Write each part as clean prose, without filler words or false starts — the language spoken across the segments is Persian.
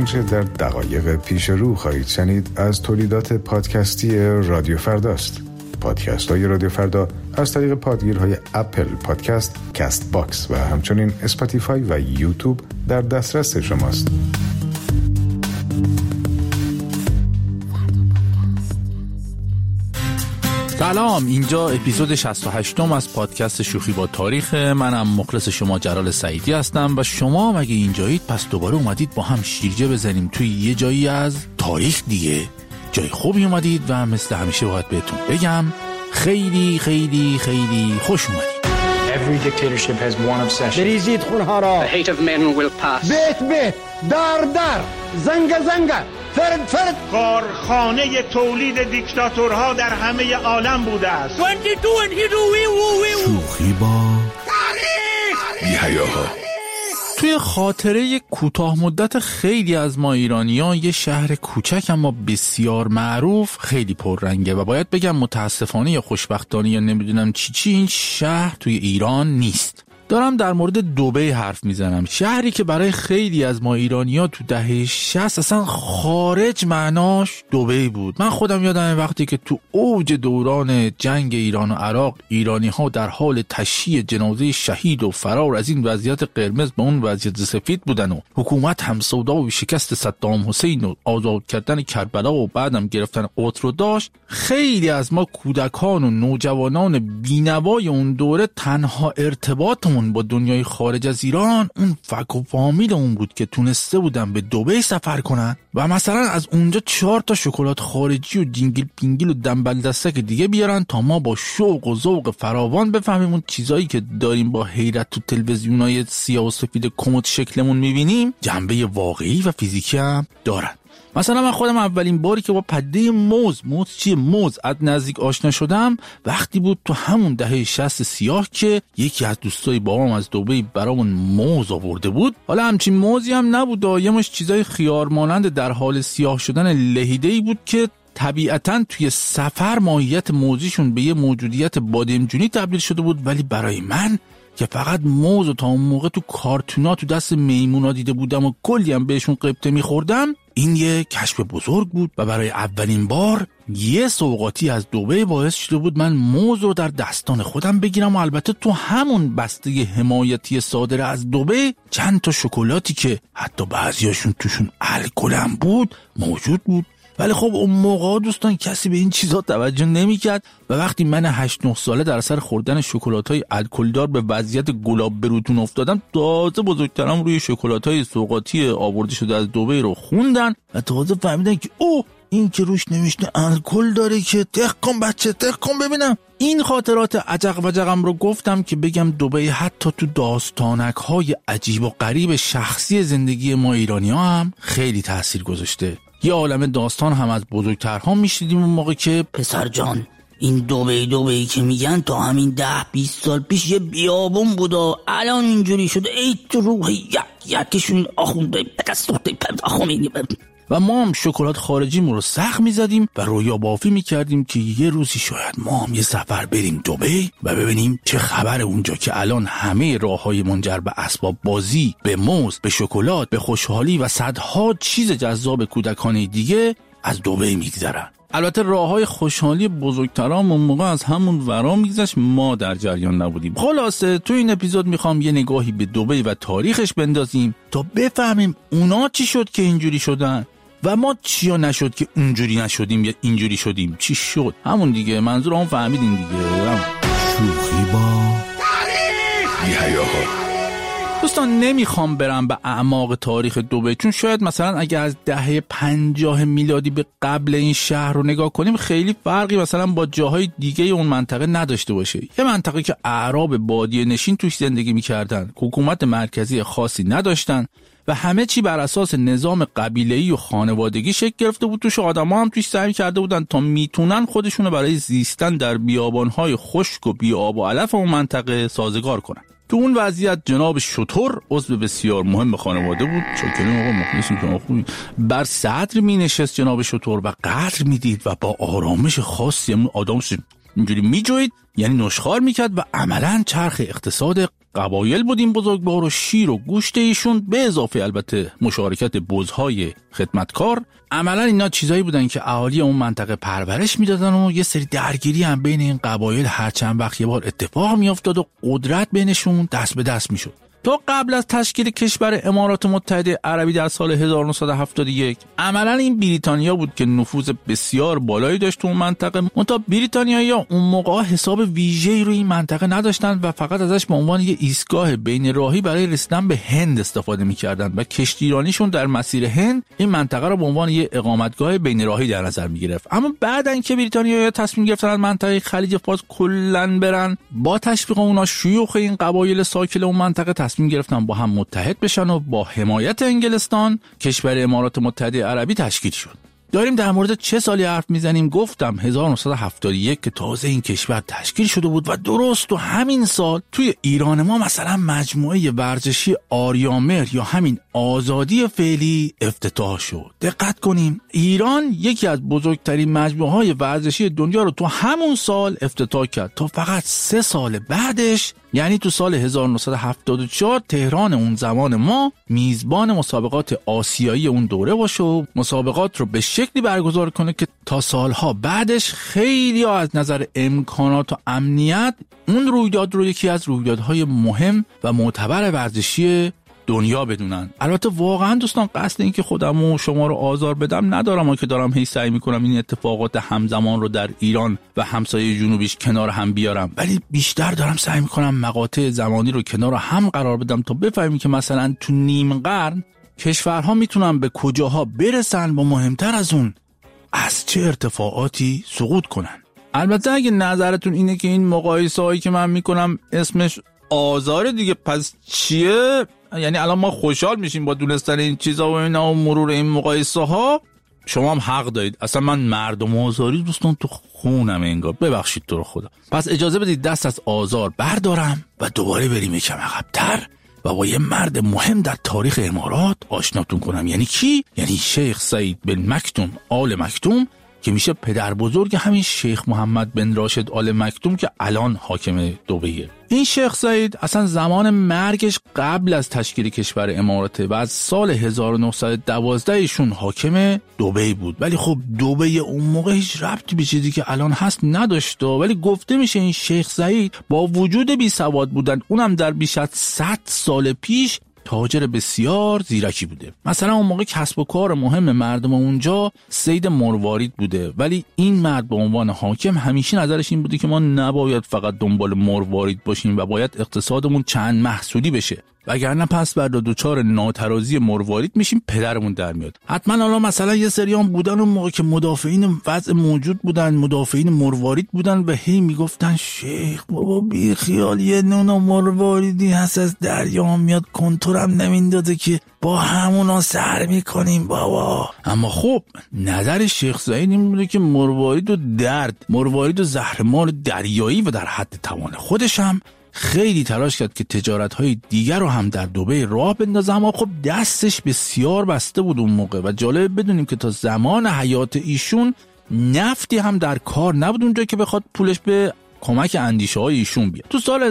آنچه در دقایق پیش رو خواهید شنید از تولیدات پادکستی رادیو فرداست. پادکست های رادیو فردا از طریق پادگیرهای اپل پادکست، کست باکس و همچنین اسپاتیفای و یوتیوب در دسترس شماست. سلام، اینجا اپیزود 68 از پادکست شوخی با تاریخ. منم مخلص شما جلال سعیدی هستم و شما مگه اینجایید پس دوباره اومدید با هم شیرجه بزنیم توی یه جایی از تاریخ دیگه. جای خوبی اومدید و مثل همیشه باید بهتون بگم خیلی خیلی خیلی خوش اومدید. Every dictatorship has one obsession. بریزید خونها را. The hate of men will pass. بیت دار زنگ فرد کارخانه تولید دیکتاتورها در همه عالم بوده است. 22 and here شوخی با بی‌حیاها. توی خاطره کوتاه مدت خیلی از ما ایرانیان یه شهر کوچک اما بسیار معروف خیلی پررنگه و باید بگم متاسفانه یا خوشبختانه یا نمیدونم چی این شهر توی ایران نیست. دارم در مورد دبی حرف میزنم، شهری که برای خیلی از ما ایرانی‌ها تو دهه 60 اصلا خارج معناش دبی بود. من خودم یادم وقتی که تو اوج دوران جنگ ایران و عراق ایرانی‌ها در حال تشییع جنازه شهید و فرار از این وضعیت قرمز به اون وضعیت سفید بودن و حکومت هم سودا و شکست صدام حسین و آزاد کردن کربلا و بعدم گرفتن قدس رو داشت، خیلی از ما کودکان و نوجوانان بینوای اون دوره تنها ارتباط با دنیای خارج از ایران اون فک و فامیل اون بود که تونسته بودن به دبی سفر کنن و مثلا از اونجا 4 تا شکلات خارجی و جینگل پینگل و دنبل دستک دیگه بیارن تا ما با شوق و ذوق فراوان بفهمیم اون چیزایی که داریم با حیرت تو تلویزیونای سیاه و سفید کمد شکلمون میبینیم جنبه واقعی و فیزیکی هم دارن. مثلا من خودم اولین باری که با پدیده موز از نزدیک آشنا شدم وقتی بود تو همون دهه 60 سیاه که یکی از دوستای بابام از دبی برامون موز آورده بود. حالا همچین موزی هم نبود، یه مش چیزای خیار مانند در حال سیاه شدن لهیده‌ای بود که طبیعتاً توی سفر ماهیت موزیشون به یه موجودیت بادمجونی تبدیل شده بود، ولی برای من که فقط موز و تا اون موقع تو کارتونا تو دست میمونا دیده بودم و کلی هم بهشون قبطه میخوردم، این یه کشف بزرگ بود و برای اولین بار یه سوغاتی از دبی باعث شده بود من موز رو در دستان خودم بگیرم و البته تو همون بسته حمایتی صادر از دبی چند تا شکلاتی که حتی بعضیاشون توشون الکل هم بود موجود بود. ولی خب اون موقع دوستان کسی به این چیزا توجه نمی‌کرد و وقتی من 8-9 ساله در سر خوردن شکلات‌های الکلدار به وضعیت گلاب بروتون افتادم، تازه بزرگترم روی شکلات‌های سوغاتی آورده شده از دبی رو خوندن و تازه فهمیدن که این که روش نوشته الکل داره که دقیقاً بچه دقیقاً ببینم. این خاطرات عجق و جقم رو گفتم که بگم دبی حتی تو داستانک‌های عجیب و غریب شخصی زندگی ما ایرانی‌ها هم خیلی تأثیر گذاشته. یه عالم داستان هم از بزرگترها میشنیدیم اون موقع که پسر جان این دبی که میگن تا همین 10-20 سال پیش یه بیابون بود و الان اینجوری شده. ای تو روح یکیشون آخونده آخونده. و ما هم شکلات خارجیمون رو سخت میزدیم و رویا بافی میکردیم که یه روزی شاید ما هم یه سفر بریم دبی و ببینیم چه خبر اونجا که الان همه راههای منجر به اسباب بازی، به موز، به شکلات، به خوشحالی و صدها چیز جذاب کودکانه دیگه از دبی میگذرن. البته راههای خوشحالی بزرگترام اون موقع از همون ورا میگذشت، ما در جریان نبودیم. خلاصه تو این اپیزود میخوام یه نگاهی به دبی و تاریخش بندازیم تا بفهمیم اونا چی شد که اینجوری شدن و ما چیا نشد که اونجوری نشدیم یا اینجوری شدیم. چی شد؟ همون دیگه، منظور هم فهمیدین دیگه. شوخی با بی‌حیاها. دوستان نمیخوام برم به اعماق تاریخ دبی، چون شاید مثلا اگه از دهه 50 میلادی به قبل این شهر رو نگاه کنیم خیلی فرقی مثلا با جاهای دیگه اون منطقه نداشته باشه. یه منطقه که اعراب بادیه نشین توش زندگی میکردن، حکومت مرکزی خاصی نداشتن و همه چی بر اساس نظام قبیله‌ای و خانوادگی شکل گرفته بود. توش آدم‌ها هم توش سعی کرده بودن تا میتونن خودشونو برای زیستن در بیابان‌های خشک و بی‌آب و علف اون منطقه سازگار کنن. تو اون وضعیت جناب شتر عضو بسیار مهم خانواده بود. چاکریم آقا، مخلصیم شما خوبی. بر صدر می نشست جناب شتر و قدر می دید و با آرامش خاصی آدم اینجوری می جوید، یعنی نشخوار می کرد و عملاً چرخ اقتصاد قبایل بود این بزرگوار و شیر و گوشت ایشون به اضافه البته مشارکت بزهای خدمتکار. عملا اینا چیزایی بودن که اهالی اون منطقه پرورش میدادن و یه سری درگیری هم بین این قبایل هر چند وقت یه بار اتفاق میافتاد و قدرت بینشون دست به دست میشد. تا قبل از تشکیل کشور امارات متحده عربی در سال 1971 عملا این بریتانیا بود که نفوذ بسیار بالایی داشت تو اون منطقه. منتها بریتانیایی‌ها اون موقع حساب ویژه‌ای روی این منطقه نداشتند و فقط ازش به عنوان یه ایستگاه بین راهی برای رسیدن به هند استفاده می‌کردند و کشتیرانیشون در مسیر هند این منطقه را به عنوان یه اقامتگاه بین راهی در نظر می‌گرفت. اما بعدن که بریتانیایی‌ها تصمیم گرفتن از منطقه خلیج فارس کلاً برن، با تشویق اونها شیوخ این قبایل ساکن اون منطقه تصمیم گرفتن با هم متحد بشن و با حمایت انگلستان کشور امارات متحده عربی تشکیل شد. داریم در مورد چه سالی حرف میزنیم؟ گفتم 1971 که تازه این کشور تشکیل شده بود و درست تو همین سال توی ایران ما مثلا مجموعه ورزشی آریامهر یا همین آزادی فعلی افتتاح شد. دقت کنیم، ایران یکی از بزرگترین مجموعه‌های ورزشی دنیا رو تو همون سال افتتاح کرد تا فقط 3 سال بعدش، یعنی تو سال 1974 تهران اون زمان ما میزبان مسابقات آسیایی اون دوره باشه و مسابقات رو به شکلی برگزار کنه که تا سالها بعدش خیلی از نظر امکانات و امنیت اون رویداد رو یکی از رویدادهای مهم و معتبر ورزشی دنیا بدونن. البته واقعا دوستان قصد این که خودم و شما رو آزار بدم ندارم، و که دارم هی سعی میکنم این اتفاقات همزمان رو در ایران و همسایه جنوبیش کنار هم بیارم، ولی بیشتر دارم سعی میکنم مقاطع زمانی رو کنار هم قرار بدم تا بفهمیم که مثلا تو نیم قرن کشورها میتونن به کجاها برسن و مهمتر از اون از چه ارتفاعاتی سقوط کنن. البته اگه نظرتون اینه که این مقایسه هایی که من میکنم اسمش آزار دیگه، پس چیه؟ یعنی الان ما خوشحال میشیم با دونستن این چیزا و اینا و مرور این مقایسه ها. شما هم حق دارید. اصلا من مردم آزاری دوستان تو خونم انگار، ببخشید تو رو خدا. پس اجازه بدید دست از آزار بردارم و دوباره بریم یکم عقب‌تر و با یه مرد مهم در تاریخ امارات آشناتون کنم. یعنی کی؟ یعنی شیخ سعید بن مکتوم آل مکتوم که میشه پدر بزرگ همین شیخ محمد بن راشد آل مکتوم که الان حاکم دبیه. این شیخ سعید اصلا زمان مرگش قبل از تشکیل کشور اماراته و از سال 1912 ایشون حاکم دبی بود، ولی خب دبی اون موقع هیچ ربطی به چیزی که الان هست نداشت. ولی گفته میشه این شیخ سعید با وجود بی سواد بودن، اونم در بیش از 100 سال پیش، تاجر بسیار زیرکی بوده. مثلا اون موقع کسب و کار مهم مردم اونجا صید مروارید بوده، ولی این مرد به عنوان حاکم همیشه نظرش این بوده که ما نباید فقط دنبال مروارید باشیم و باید اقتصادمون چند محصولی بشه، وگرنه پس بعد دوچار ناترازی مروارید میشیم پدرمون در میاد. حتما حالا مثلا یه سریان بودن اون موقع که مدافعین وضع موجود بودن، مدافعین مروارید بودن و هی میگفتن شیخ بابا بی خیال، یه نونا مرواریدی هست از دریا میاد کنتورم نمیندازه که با همونا سر میکنیم بابا. اما خب نظر شیخ سعید این بوده که مروارید و مروارید و زهرمار دریایی و در حد توان خودش هم خیلی تلاش کرد که تجارت‌های دیگر رو هم در دبی راه بندازه، اما خب دستش بسیار بسته بود اون موقع. و جالب بدونیم که تا زمان حیات ایشون نفتی هم در کار نبود اونجا که بخواد پولش به کمک اندیشه‌های ایشون بیاد. تو سال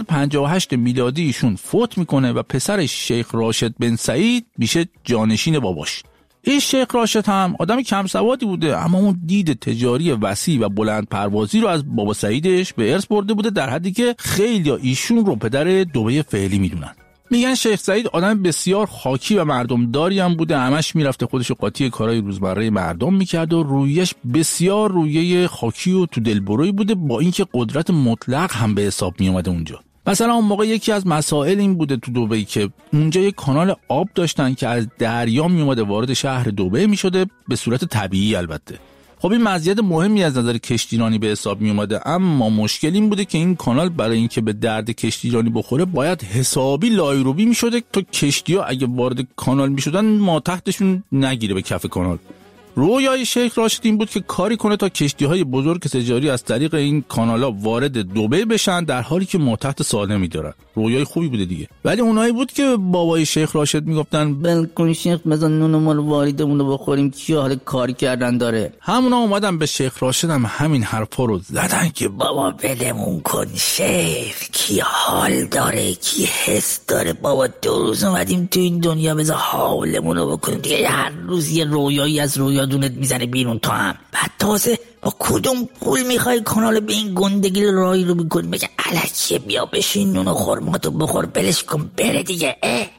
1958 میلادی ایشون فوت میکنه و پسرش شیخ راشد بن سعید میشه جانشین باباش. این شیخ راشد هم آدم کم سوادی بوده، اما اون دید تجاری وسیع و بلند پروازی رو از بابا سعیدش به ارث برده بوده، در حدی که خیلی ایشون رو پدر دبی فعلی میدونن. میگن شیخ سعید آدم بسیار خاکی و مردمداری هم بوده، همش میرفته خودشو قاطی کارهای روزمره مردم میکرد و رویش بسیار رویه خاکی و تو دلبرویی بوده، با اینکه قدرت مطلق هم به حساب میومده اونجا. مثلا اون موقع یکی از مسائل این بوده تو دبی که اونجا یک کانال آب داشتن که از دریا می اومده وارد شهر دبی می شده، به صورت طبیعی البته. خب این مزیت مهمی از نظر کشتیرانی به حساب می اومده، اما مشکل این بوده که این کانال برای اینکه به درد کشتیرانی بخوره باید حسابی لایروبی می شده تا کشتی‌ها اگه وارد کانال می شدن ما تحتشون نگیره به کف کانال. رویای شیخ راشد این بود که کاری کنه تا کشتی‌های بزرگ تجاری از طریق این کانالا وارد دبی بشن، در حالی که ما تحت سالمی دارن. رویای خوبی بوده دیگه. ولی اونایی بود که بابای شیخ راشد میگفتن بلکن شیخ بزن نون مال والیدمون رو بخوریم، کی حال کاری کردن داره. همونا اومدن به شیخ راشد هم همین حرفا رو زدن که بابا بلمون کن شیخ، کی حال داره، کی حس داره. بابا 2 روز اومدیم تو این دنیا، بذار حالمون رو بکنیم دیگه. هر روز یه رویایی از رویادونت میزنه بیرون تو هم. بعد تازه با کدوم پول میخوای کانال به این گندگی راهی رو بکنی؟ بگه الکیه، بیا بشین نون و خرماتو بخور، بلش کن بره دیگه.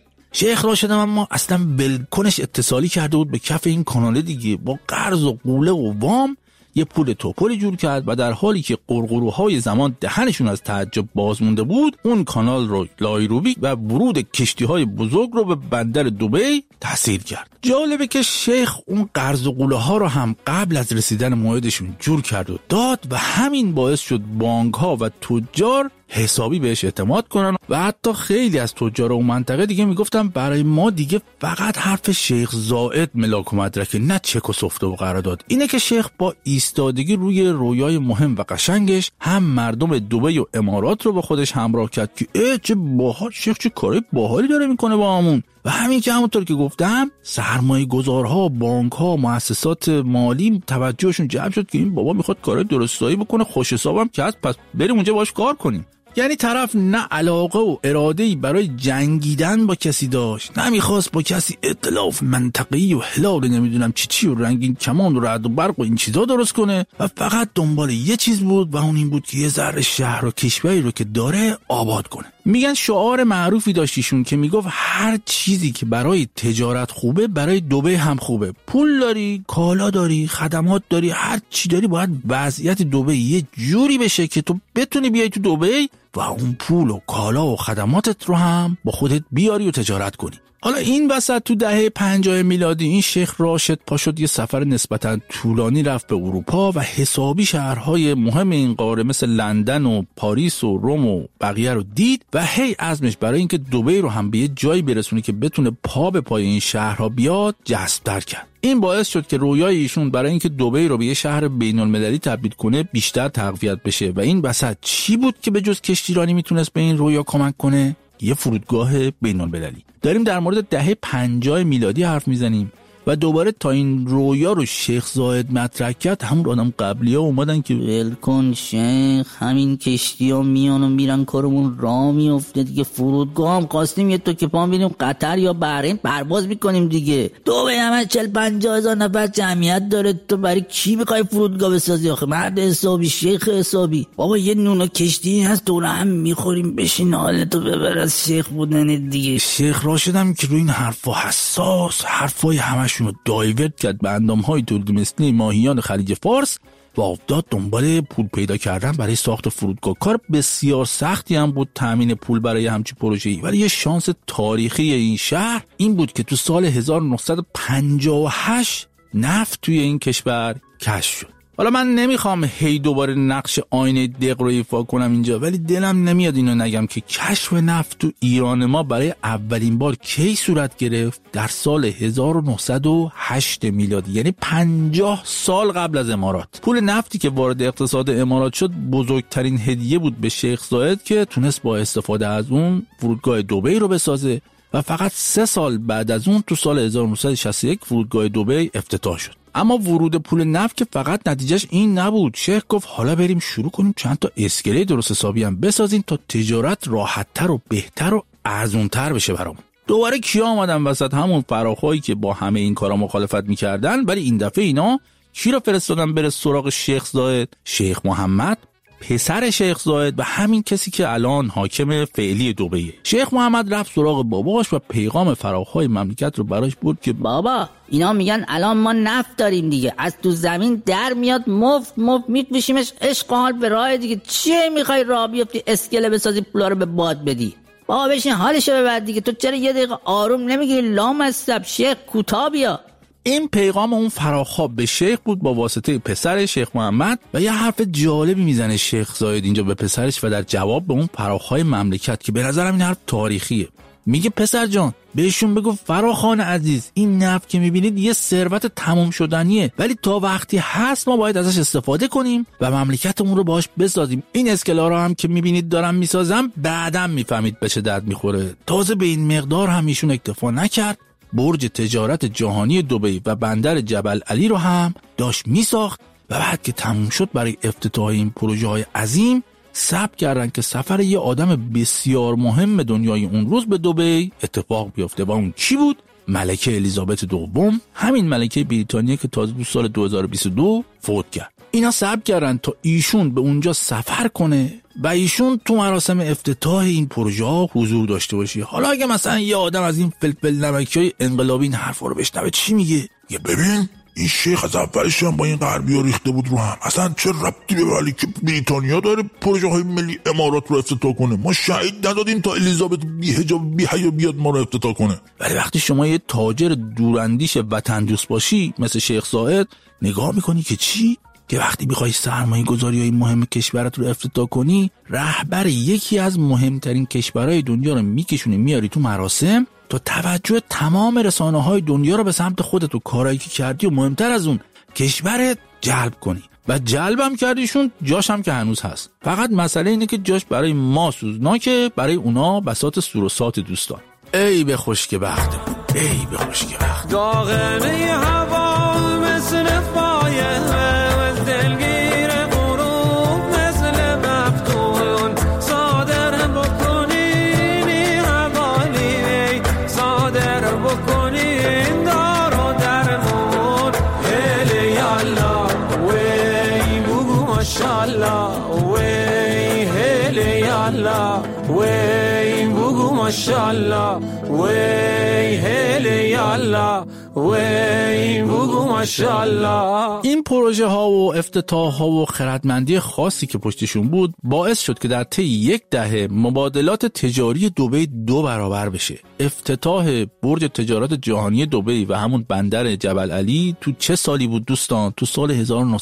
شیخ راشد اما اصلا بلکنش اتصالی کرده بود به کف این کانال دیگه، با قرض و قوله و وام یه پول توپلی جور کرد و در حالی که قرقروهای زمان دهنشون از تعجب باز مونده بود، اون کانال رو لایروبی و ورود کشتی‌های بزرگ رو به بندر دبی تسهیل کرد. جالبه که شیخ اون قرض و قوله ها رو هم قبل از رسیدن موعدشون جور کرد و داد و همین باعث شد بانک‌ها و تجار حسابی بهش اعتماد کنن و حتی خیلی از تجار اون منطقه دیگه میگفتن برای ما دیگه فقط حرف شیخ زائد ملاک و مدرکه، نه چک و سفته و قرارداد. اینه که شیخ با ایستادگی روی رویای مهم و قشنگش هم مردم دبی و امارات رو با خودش همراه کرد که چه باحال، شیخ چه کاری باحالی داره میکنه با همون. و همین که همونطور که گفتم سرمایه گذارها، بانک ها، مؤسسات مالی توجهشون جلب شد که این بابا میخواد کارهای درستایی بکنه، خوش حسابم که هست، پس بریم اونجا باش کار کنیم. یعنی طرف نه علاقه و اراده‌ای برای جنگیدن با کسی داشت، نه میخواست با کسی ائتلاف منطقه‌ای و هلال نمیدونم چی و رنگین کمان و رعد و برق و این چیزا درست کنه و فقط دنبال یه چیز بود و اون این بود که یه ذره شهر و کشوری رو که داره آباد کنه. میگن شعار معروفی داشتیشون که میگفت هر چیزی که برای تجارت خوبه برای دبی هم خوبه. پول داری، کالا داری، خدمات داری، هر چی داری، باید وضعیت دبی یه جوری بشه که تو بتونی بیای تو دبی و اون پول و کالا و خدماتت رو هم با خودت بیاری و تجارت کنی. حالا این وسط تو دهه 50 میلادی این شیخ راشد پا شد یه سفر نسبتاً طولانی رفت به اروپا و حسابی شهرهای مهم این قاره مثل لندن و پاریس و روم و بقیه رو دید و هی عزمش برای اینکه دبی رو هم به یه جایی برسونه که بتونه پا به پای این شهرها بیاد جذب‌تر کرد. این باعث شد که رویای ایشون برای اینکه دبی رو به یه شهر بین‌المللی تبدیل کنه بیشتر تقویت بشه. و این وسط چی بود که به جز کشتیرانی میتونست به این رویا کمک کنه؟ یه فرودگاه بین‌المللی. داریم در مورد دهه 50 میلادی حرف میزنیم و دوباره تا این رویا رو شیخ زاید مطرح کرد همون آدم قبلی‌ها اومدن که ولکن شیخ، همین کشتی‌ها میان و میرن، کارمون راه میفته دیگه. فرودگاه هم خواستیم یه تو که پا بریم قطر یا بحرین پرواز میکنیم دیگه. دبی هم 40-50 هزار نفر جمعیت داره، تو برای کی میخوای فرودگاه بسازی آخه؟ مرد حسابی، شیخ حسابی. بابا یه نون و کشتی هست دور هم میخوریم، بشین حالتو ببر از شیخ بودن دیگه. شیخ راشد هم که روی این حرفا حساس، حرفای همشون رو دایورت کرد به اندام‌های تولیدمثلی ماهیان خلیج فارس و افتاد دنبال پول پیدا کردن برای ساخت فرودگاه. کار بسیار سختی هم بود تامین پول برای همچین پروژه‌ای، ولی یه شانس تاریخی این شهر این بود که تو سال 1958 نفت توی این کشور کشف شد. حالا من نمیخوام هی دوباره نقش آینه دق رو ایفا کنم اینجا، ولی دلم نمیاد اینو نگم که کشف نفت تو ایران ما برای اولین بار کی صورت گرفت؟ در سال 1908 میلادی، یعنی 50 سال قبل از امارات. پول نفتی که وارد اقتصاد امارات شد بزرگترین هدیه بود به شیخ زاید که تونست با استفاده از اون فرودگاه دبی رو بسازه و فقط 3 سال بعد از اون تو سال 1961 فرودگاه دبی افتتاح شد. اما ورود پول نفت که فقط نتیجهش این نبود. شیخ گفت حالا بریم شروع کنیم چند تا اسکله درست حسابی هم بسازیم تا تجارت راحت‌تر و بهتر و ارزون‌تر بشه برامون. دوباره کیا اومدن وسط؟ همون فراخایی که با همه این کارا مخالفت می‌کردن، ولی این دفعه اینا کی رو فرستادن بره سراغ شیخ زاید؟ شیخ محمد، پسر شیخ زاید و همین کسی که الان حاکم فعلی دبیه. شیخ محمد رفت سراغ باباش و پیغام فراخای مملکت رو براش برد که بابا اینا میگن الان ما نفت داریم دیگه، از تو زمین در میاد مفت میکشیمش عشق حال به راه دیگه. چیه میخوای راه بیفتی اسکله بسازی پولا رو به باد بدی؟ بابا بشین حالشو ببر دیگه. تو چرا یه دقیقه آروم نمیگیری؟ لامصب شیخ کوتاه بیا. این پیغام اون فراخواب به شیخ بود با واسطه پسر شیخ محمد و یه حرف جالبی میزنه شیخ زاید اینجا به پسرش و در جواب به اون فراخهای مملکت که به نظرم این حرف تاریخیه. میگه پسر جان بهشون بگو فراخوان عزیز، این نفت که میبینید یه ثروت تمام شدنیه، ولی تا وقتی هست ما باید ازش استفاده کنیم و مملکتمون رو باهاش بسازیم. این اسکلا رو هم که میبینید دارم میسازم بعداً میفهمید به چه درد میخوره. تازه به این مقدار هم ایشون اکتفا نکرد، برج تجارت جهانی دبی و بندر جبل علی رو هم داشت میساخت و بعد که تموم شد برای افتتاح این پروژه های عظیم ثبت کردن که سفر یه آدم بسیار مهم دنیای اون روز به دبی اتفاق بیفته و اون کی بود؟ ملکه الیزابت دوم، همین ملکه بریتانیا که تازه تو سال 2022 فوت کرد. اینا ثبت کردن تا ایشون به اونجا سفر کنه و ایشون تو مراسم افتتاح این پروژه ها حضور داشته باشه. حالا اگه مثلا یه آدم از این فلفل نمکیای انقلابی این حرفا رو بشنوه چی میگه؟ یه ببین این شیخ از اولش هم با این غربی‌ها ریخته بود رو هم، اصلا چه ربطی به ملکه بریتانیا داره پروژه های ملی امارات رو افتتاح کنه؟ ما شهید ندادیم تا الیزابت بی حجاب بی حیا بیاد ما رو افتتاح کنه. ولی وقتی شما یه تاجر دوراندیش وطن دوست باشی مثل شیخ زاید، نگاه میکنی که چی؟ که وقتی بخوای سرمایه گذاری های مهم کشورت رو افتتاح کنی، رهبر یکی از مهمترین کشورهای دنیا رو میکشونی میاری تو مراسم تا توجه تمام رسانه های دنیا رو به سمت خودت و کارایی که کردی و مهمتر از اون کشورت جلب کنی. و جلبم کردیشون، جاش هم که هنوز هست. فقط مسئله اینه که جاش برای ما سوزناکه، برای اونا بساط سور و سات دوستان. ای به خشک بختمون، ای به خشک بخت. داغنه هوا مثل فایه و دلگیر غروب مثل مفتون، صادر بکنین حوالی، صادر بکنین دار و درمون. هلی یالا وی بگو ماشالله وی، هلی یالا وی بگو ماشالله وی، هلی یالا وی بگو ماشالله. این پروژه ها و افتتاح ها و خردمندی خاصی که پشتشون بود باعث شد که در طی یک دهه مبادلات تجاری دبی 2 برابر بشه. افتتاح برج تجارت جهانی دبی و همون بندر جبل علی تو چه سالی بود دوستان؟ تو سال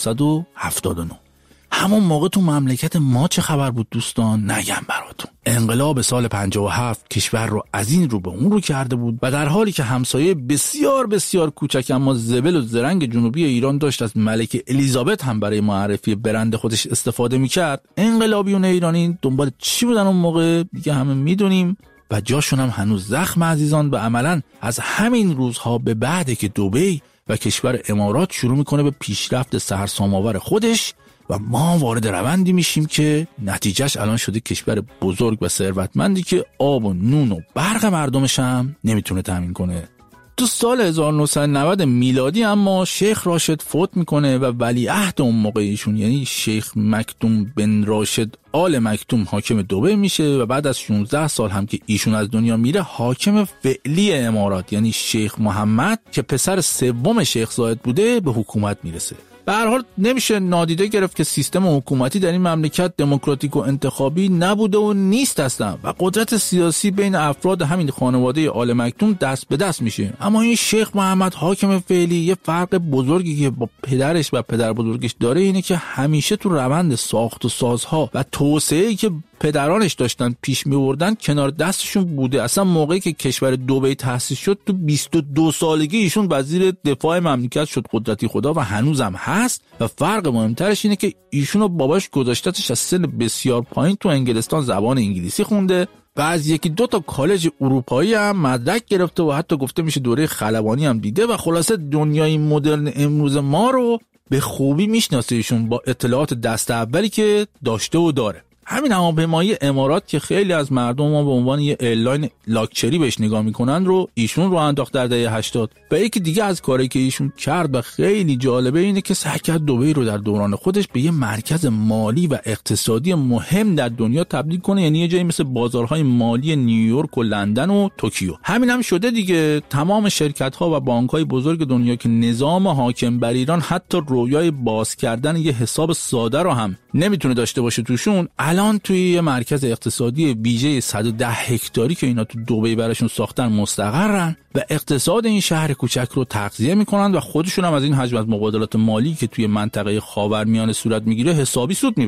1979. همون موقع تو مملکت ما چه خبر بود دوستان؟ نگم براتون. انقلاب سال 57 کشور رو از این رو به اون رو کرده بود و در حالی که همسایه بسیار بسیار کوچک اما زبل و زرنگ جنوبی ایران داشت از ملکه الیزابت هم برای معرفی برند خودش استفاده میکرد، انقلابیون ایرانی دنبال چی بودن اون موقع؟ دیگه همه میدونیم و جاشون هم هنوز زخم عزیزان. و عملاً از همین روزها به بعده که دبی و کشور امارات شروع میکنه به پیشرفت سرسام‌آور خودش و ما وارد روندی میشیم که نتیجهش الان شده کشور بزرگ و ثروتمندی که آب و نون و برق مردمش هم نمیتونه تامین کنه. تو سال 1990 میلادی اما شیخ راشد فوت میکنه و ولیعهد اون موقع ایشون یعنی شیخ مکتوم بن راشد آل مکتوم حاکم دبی میشه و بعد از 16 سال هم که ایشون از دنیا میره حاکم فعلی امارات یعنی شیخ محمد که پسر سوم شیخ زاید بوده به حکومت میرسه. به هر حال نمیشه نادیده گرفت که سیستم حکومتی در این مملکت دموکراتیک و انتخابی نبوده و نیست اصلا و قدرت سیاسی بین افراد همین خانواده آل مکتوم دست به دست میشه. اما این شیخ محمد حاکم فعلی یه فرق بزرگی که با پدرش و پدر بزرگش داره اینه که همیشه تو روند ساخت و سازها و توسعه‌ای که پدرانش داشتن پیش می‌بردن کنار دستشون بوده. اصلا موقعی که کشور دبی تأسیس شد تو 22 سالگی ایشون وزیر دفاع مملکت شد، قدرتی خدا، و هنوزم هست. و فرق مهمترش اینه که ایشون و باباش گذاشتتش از سن بسیار پایین تو انگلستان زبان انگلیسی خونده و از 1-2 تا کالج اروپایی هم مدرک گرفته و حتی گفته میشه دوره خلبانی هم دیده و خلاصه دنیای مدرن امروز ما رو به خوبی میشناسه ایشون با اطلاعات دست اولی که داشته و داره. همین هواپیمایی امارات که خیلی از مردم ما به عنوان یه ایرلاین لاکچری بهش نگاه میکنن رو ایشون رو انداخت در دهه 80. و یکی دیگه از کاری که ایشون کرد و خیلی جالبه اینه که سعی کرد دبی رو در دوران خودش به یه مرکز مالی و اقتصادی مهم در دنیا تبدیل کنه، یعنی یه جایی مثل بازارهای مالی نیویورک و لندن و توکیو. همین هم شده دیگه. تمام شرکت‌ها و بانک‌های بزرگ دنیا که نظام حاکم بر ایران حتی رویای باز کردن یه حساب ساده رو هم نمیتونه داشته باشه توشون، الان توی یه مرکز اقتصادی ویژه 110 هکتاری که اینا تو دبی براشون ساختن مستقرن و اقتصاد این شهر کوچک رو تغذیه میکنن و خودشون هم از این حجم از مبادلات مالی که توی منطقه خاورمیانه صورت میگیره حسابی سود میبرن.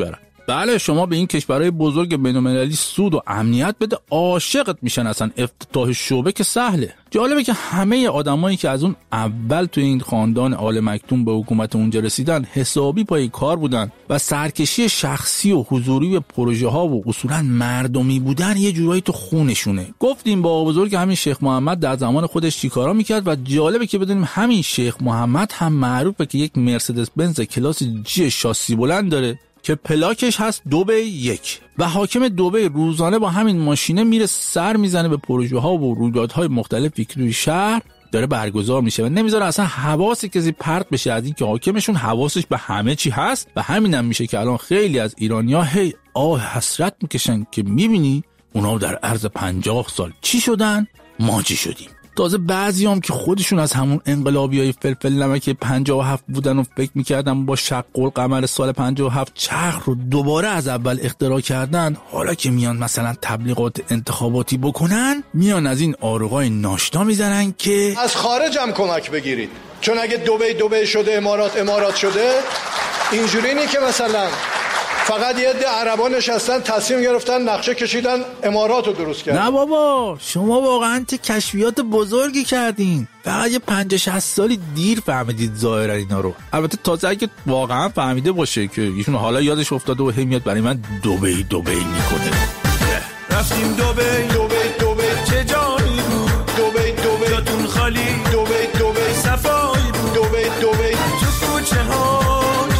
بله شما به این کشورهای بزرگ بین‌المللی سود و امنیت بده عاشقت میشن، اصلا افتتاح شعبه که سهله. جالبه که همه آدمایی که از اون اول تو این خاندان آل مکتوم به حکومت اونجا رسیدن حسابی پای کار بودن و سرکشی شخصی و حضوری به پروژه ها و اصولا مردمی بودن یه جورایی تو خونشونه. گفتیم با بزرگ همین شیخ محمد در زمان خودش چیکارا میکرد و جالبه که بدونیم همین شیخ محمد هم معروفه که یک مرسدس بنز کلاس جی شاسی بلند داره که پلاکش هست دبی 1 و حاکم دبی روزانه با همین ماشینه میره سر میزنه به پروژه ها و رویدادهای مختلفی که توی شهر داره برگزار میشه و نمیذاره اصلا حواس کسی پرت بشه از این که حاکمشون حواسش به همه چی هست. و همینم میشه که الان خیلی از ایرانی‌ها هی حسرت میکشن که میبینی اونا در عرض 50 سال چی شدن ما چی شدیم. تازه بعضیام که خودشون از همون انقلابیای فلفل نمک 57 بودن و فکر میکردن با شق القمر سال 57 چرخ رو دوباره از اول اختراع کردن، حالا که میان مثلا تبلیغات انتخاباتی بکنن میان از این آروغای ناشتا میزنن که از خارج هم کمک بگیرید، چون اگه دبی شده امارات شده اینجوری نی که مثلا فقط یه عده عربا نشستن تصمیم گرفتن نقشه کشیدن امارات رو درست کردن. نه بابا شما واقعا کشفیات بزرگی کردین، فقط یه 50-60 سالی دیر فهمیدید ظاهرا اینا رو. البته تازه اگه واقعا فهمیده باشه که ایشون حالا یادش افتاده و میاد برای من دبی میکنه. رفتیم دبی چه جایی بود، دبی جاتون خالی، دبی صفایی بود، دبی تو کوچه هاش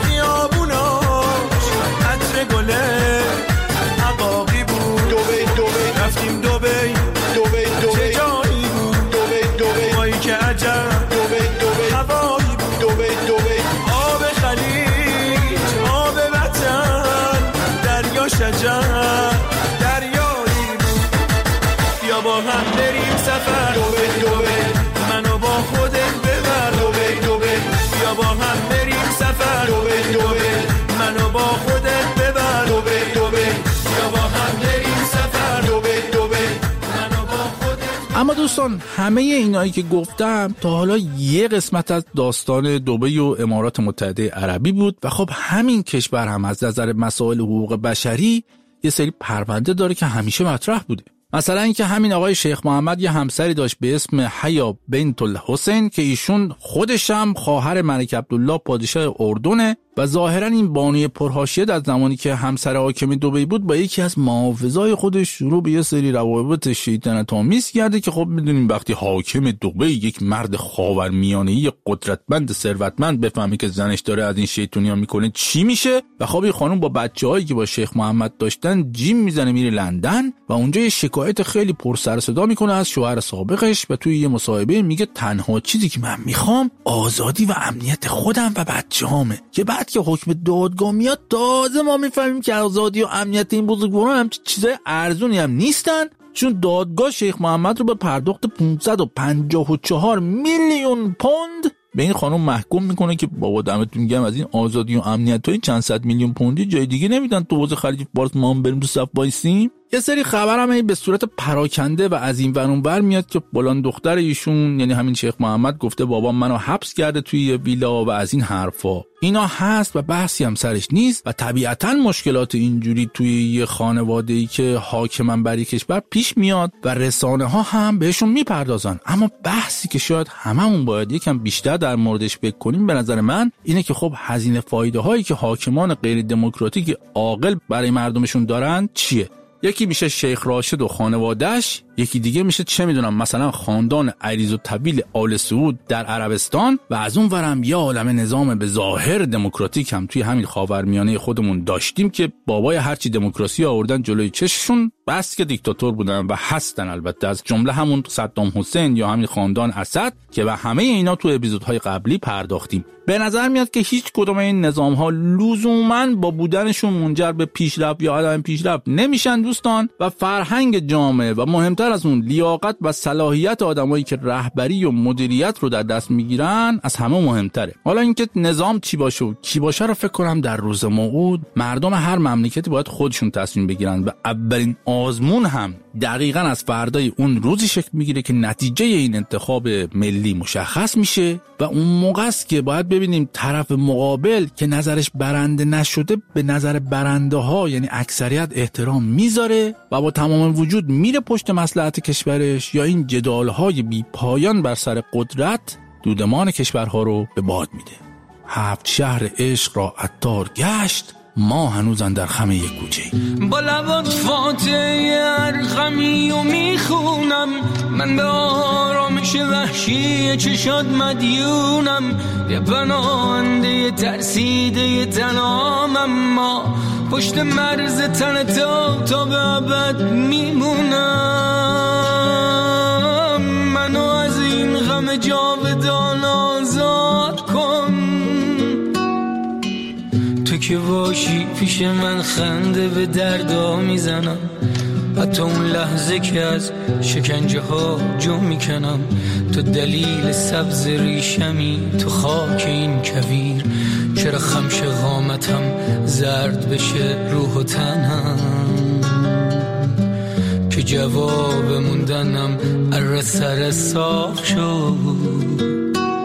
خیابوناش عطر گله عقاقی بود، دبی رفتیم دبی چه جایی بود، دبی مایی که عجب، دبی هوایی بود، دبی آب خلیج آب وطن دریا شجر دریایی بود، بیا با هم بریم سفر، دبی منو با خودت ببر، دبی بیا با هم بریم سفر، دبی منو با خودت ببر، دبی بیا با هم بریم سفر، دبی منو با خودت. اما دوستان همه اینایی که گفتم تا حالا یه قسمت از داستان دبی و امارات متحده عربی بود و خب همین کشور هم از نظر مسائل حقوق بشری یه سری پرونده داره که همیشه مطرح بوده. مثلا اینکه همین آقای شیخ محمد یه همسری داشت به اسم حیا بنت الحسین که ایشون خودش هم خواهر ملک عبدالله پادشاه اردنه و ظاهرا این بانوی پرحاشیه در زمانی که همسر حاکم دبی بود با یکی از محافظای خودش شروع به یه سری روابط شیطنت‌آمیز کرده که خب میدونیم وقتی حاکم دبی یک مرد خاورمیانه‌ای قدرتمند ثروتمند بفهمه که زنش داره از این شیطونی‌ها میکنه چی میشه. و خب این خانم با بچه‌هایی که با شیخ محمد داشتن جیم میزنه میره لندن و اونجا یه شکایت خیلی پر سر صدا میکنه از شوهر سابقش و توی یه مصاحبه میگه تنها چیزی که من میخوام آزادی و امنیت خودم و بچه‌هامه. که بعد که حکم دادگاه میاد تازه ما میفهمیم که آزادی و امنیت این بزرگواران هم چیزای ارزونی هم نیستن، چون دادگاه شیخ محمد رو به پرداخت 554 میلیون پوند به این خانم محکوم میکنه که بابا دمتون گرم از این آزادی و امنیت های چند صد میلیون پوندی جای دیگه نمیدن، تو حوض خلیج فارس ما هم بریم تو صف وایسیم. یه سری خبر هم به صورت پراکنده و از این ور اون ور میاد که فلان دختر ایشون یعنی همین شیخ محمد گفته بابا منو حبس کرده توی یه ویلا و از این حرفا. اینا هست و بحثی هم سرش نیست و طبیعتاً مشکلات اینجوری توی یه خانواده‌ای که حاکمن بر کشور پیش میاد و رسانه ها هم بهشون میپردازن. اما بحثی که شاید هممون باید یکم بیشتر در موردش فکر کنیم به نظر من اینه که خب هزینه فایده هایی که حاکمان غیر دموکراتیک عاقل برای مردمشون دارن چیه؟ یکی میشه شیخ راشد و خانواده‌اش، یکی دیگه میشه چه میدونم مثلا خاندان عریض و طویل آل سعود در عربستان و از اون ورم یه عالمه نظام به ظاهر دموکراتیک هم توی همین خاورمیانه خودمون داشتیم که بابای هرچی دموکراسی آوردن جلوی چششون بس که دیکتاتور بودن و هستن، البته از جمله همون صدام حسین یا همین خاندان اسد که به همه اینا تو اپیزودهای قبلی پرداختیم. به نظر میاد که هیچ کدوم این نظام‌ها لزوماً با بودنشون منجر به پیشرفت یا عدم پیشرفت نمیشن دوستان و فرهنگ جامعه و مهمتر بیشتر از اون لیاقت و صلاحیت آدمایی که رهبری و مدیریت رو در دست میگیرن از همه مهمتره. حالا اینکه نظام چی باشه و کی باشه رو فکر کنم در روز موعود مردم هر مملکتی باید خودشون تصمیم بگیرن و اولین آزمون هم دقیقاً از فردای اون روزی شکل میگیره که نتیجه این انتخاب ملی مشخص میشه و اون موقع است که باید ببینیم طرف مقابل که نظرش برنده نشده به نظر برنده ها یعنی اکثریت احترام میذاره و با تمام وجود میره پشت مصلحت کشورش یا این جدالهای بی پایان بر سر قدرت دودمان کشورها رو به باد میده. 7 شهر عشق را عطار گشت، ما هنوزن در خم یک کوچه. با لبات فاتحه ارقمی و میخونم، من به آرامش وحشی چشات مدیونم، یه پناهنده ترسیده تنام، اما پشت مرز تن تا به ابد میمونم. منو از این غم جاودان آزاد کن، تو که باشی پیش من خنده به دردا میزنم، حتی اون لحظه که از شکنجه ها جو میکنم. تو دلیل سبز ریشمی تو خاک این کویر، چرا خمش قامتم زرد بشه روح و تنم، که جواب موندنم اره سر صاف شد.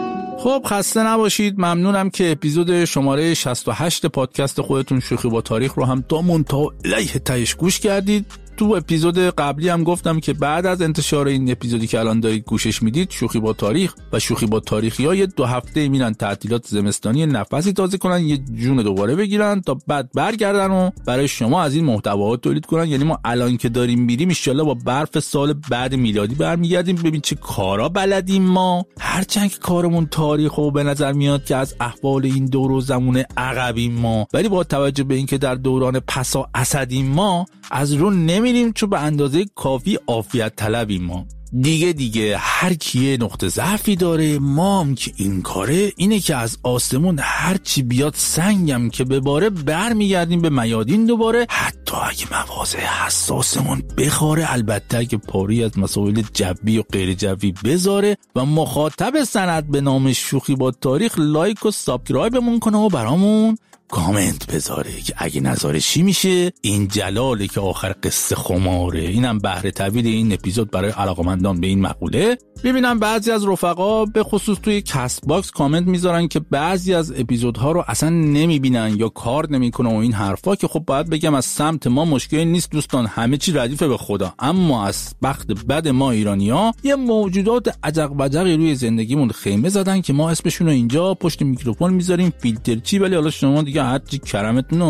خب خسته نباشید. ممنونم که اپیزود شماره 68 پادکست خودتون شوخی با تاریخ رو هم تا منتهی الیه تهش گوش کردید. تو اپیزود قبلی هم گفتم که بعد از انتشار این اپیزودی که الان دارید گوشش میدید، شوخی با تاریخ و شوخی با تاریخی‌ها یه 2 هفته میرن تعطیلات زمستانی، نفسی تازه کنن، یه جون دوباره بگیرن تا بعد برگردن و برای شما از این محتواات تولید کنن. یعنی ما الان که داریم میریم ان شاءالله با برف سال بعد میلادی برمیگردیم. ببین چه کارا بلدیم ما، هرچند که کارمون تاریخ و به نظر میاد که از احوال این دور و زمونه عقبیم ما، ولی با توجه به اینکه در دوران پسا اسدیم ما از رو نمیریم، چون به اندازه کافی عافیت طلبیم ما. دیگه هر کیه نقطه ضعفی داره. ما هم که این کاره اینه که از آسمون هر چی بیاد سنگم که بباره برمیگردیم به میادین دوباره، حتی اگه مواضع حساسمون بخوره، البته که پاری از مسائل جوی و غیر جوی بذاره و مخاطب سند به نام شوخی با تاریخ لایک و سابسکرایبمون کنه و برامون کامنت بذاره که اگه نظرش چی میشه. این جلاله که آخر قصه خماره. اینم بهره طویل این اپیزود برای علاقمندان به این مقوله. ببینم بعضی از رفقا به خصوص توی کست باکس کامنت میذارن که بعضی از اپیزودها رو اصلا نمیبینن یا کار نمیکنه و این حرفا، که خب باید بگم از سمت ما مشکلی نیست دوستان، همه چی ردیفه به خدا، اما از بخت بد ما ایرانی‌ها یه موجودات عجق وجقی روی زندگیمون خیمه زدن که ما اسمشون رو اینجا پشت میکروفون میذاریم فیلتر چی، ولی حالا شما دیگه هرچی کرمتون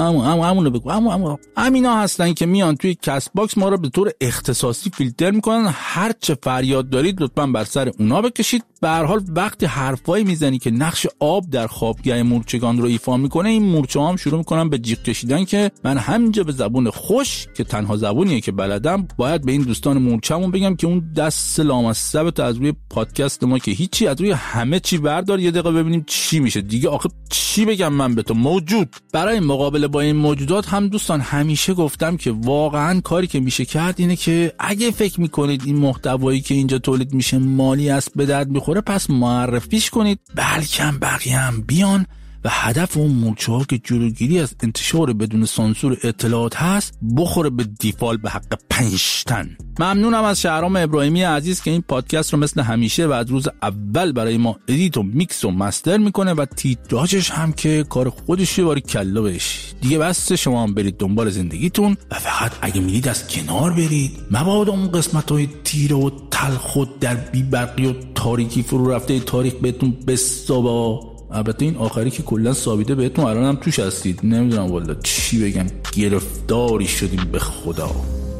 همونو بگو. همینا هستن که میان توی کست باکس ما رو به طور اختصاصی فیلتر میکنن. هر چه فریاد دارید لطفاً بر سر اونا بکشید. به هر حال وقتی حرفایی میزنی که نقش آب در خوابگاه مورچگان رو ایفا میکنه، این مورچه هم شروع میکنن به جیغ کشیدن که من همینجا به زبون خوش که تنها زبونیه که بلدم باید به این دوستان مورچه‌مون بگم که اون دست لامصب از روی پادکست ما که هیچی، از روی همه چی بردار، یه دقیقه ببینیم چی میشه دیگه. آخه چی بگم من به تو موجود. برای مقابله با این موجودات هم دوستان همیشه گفتم که واقعا کاری که میشه کرد اینه که اگه فکر میکنید این محتوایی که اینجا تولید میشه مالی است به درد میخوره، پس معرفیش کنید، بلکه بقیه هم بیان و هدف اون مورچه‌ها که جلوگیری از انتشار بدون سانسور اطلاعات هست بخوره به دیفال به حق 5 تن. ممنونم از شهرام ابراهیمی عزیز که این پادکست رو مثل همیشه و از روز اول برای ما ادیت و میکس و مستر میکنه و تیتراژش هم که کار خودشه، باری کلا بهش. دیگه بس شما هم برید دنبال زندگیتون و فقط اگه میرید از کنار برید، مبادا اون قسمت‌های تیره و تلخ و در بی‌برقی و تاریکی فرو رفته تاریخ بهتون بسابا. البته این آخری که کلا ثابته بهتون الانم توش هستید، نمیدونم والا چی بگم، گرفتاری شدیم به خدا.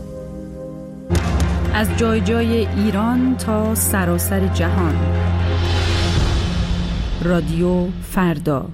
از جای جای ایران تا سراسر جهان، رادیو فردا.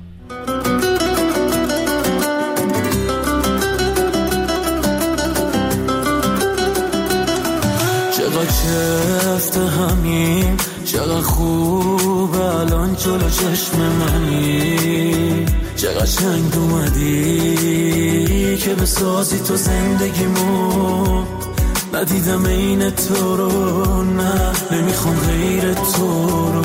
چقدر چفت همین، چقدر خوب الان جلو چشم منی، چقدر شنگ اومدی که بسازی تو زندگیمو، ندیدم این تو رو، نه نمیخوام غیر تو رو.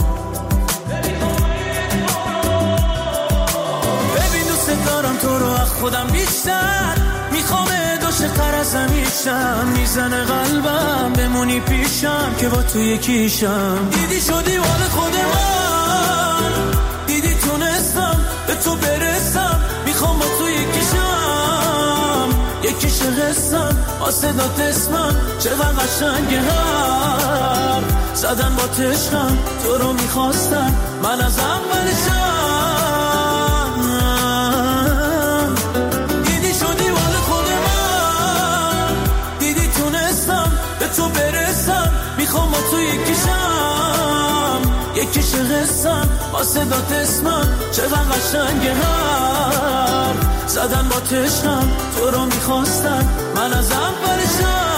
ببین دوست دارم تو رو از خودم بیشتر، میخوام عاشق از همیشم، میزنه قلبم بمونی پیشم که با تو یکیشم. دیدی شدی وال خود من، دیدی تونستم به تو برسم، میخوام با تو یکیشم، یکیش قسم واسه داد اسمم، چقدر قشنگه هم زدن با تشکم، تو رو میخواستم من از اولشم. تو برسم، میخوام با تو یکیشم، یکیش قسم واسه داد اسمم، چقدر قشنگه هم زدن با تشکم، تو رو میخواستم من از اولشم.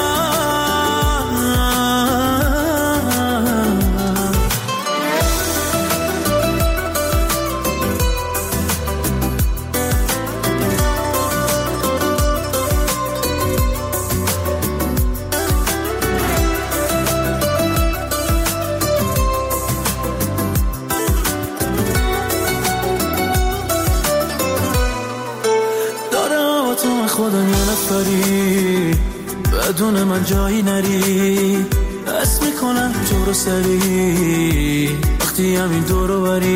خودم یه نفری بدون من جایی نری، دست میکنم تو رو سری وقتی همین دورو بری.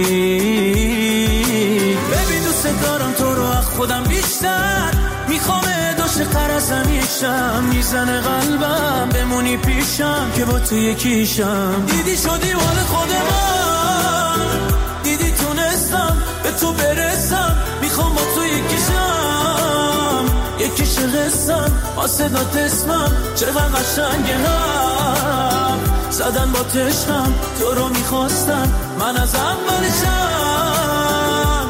ببین دوست دارم تو رو از خودم بیشتر، میخوام عاشق از همیشم، میزنه قلبم بمونی پیشم که با تو یکیشم. دیدی شدی وال خود من، دیدی تونستم به تو برسم، میخوام با تو یکیشم، یکیش قسم واسه داد اسمم، چقدر قشنگه هم زدن با تشکم، تو رو میخواستم من از اولشم.